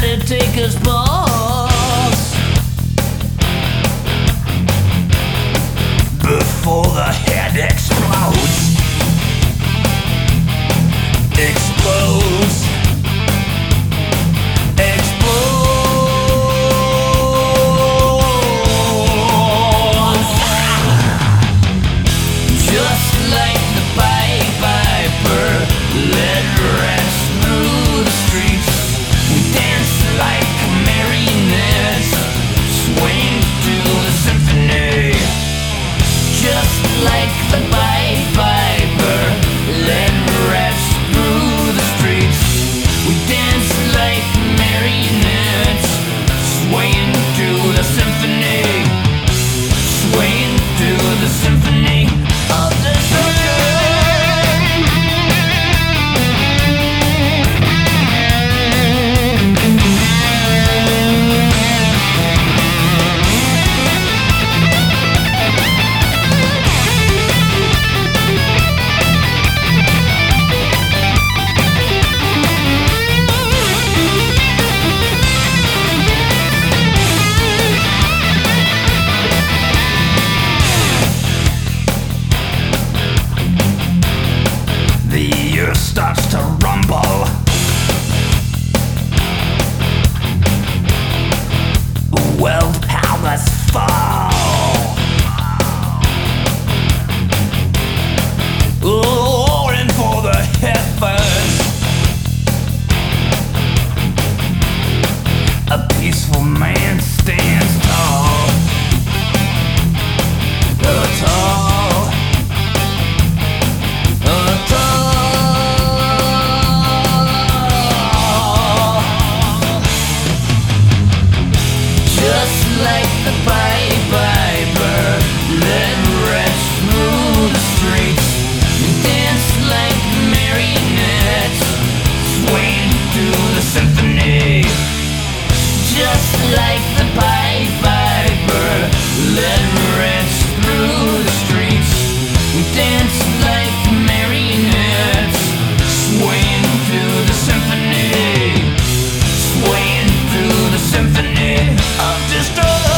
to take us pause before the head explodes. Explodes. Explodes. Just like the Pied Piper led rats through the streets. We dance like marionettes, swaying to the symphony. Just like the Pied Piper led rats through the streets. We dance like marionettes, swaying to the symphony. Swaying to the symphony of destruction. The earth starts to rumble. World powers fall. Roaring for the heavens. A peaceful man stands tall. Tall. Just like the Pied Piper led rats through the streets. We dance like marionettes, swaying to the symphony. Just like the Pied Piper led rats through the streets. We dance like marionettes, swaying to the symphony. Swaying through the symphony of destruction.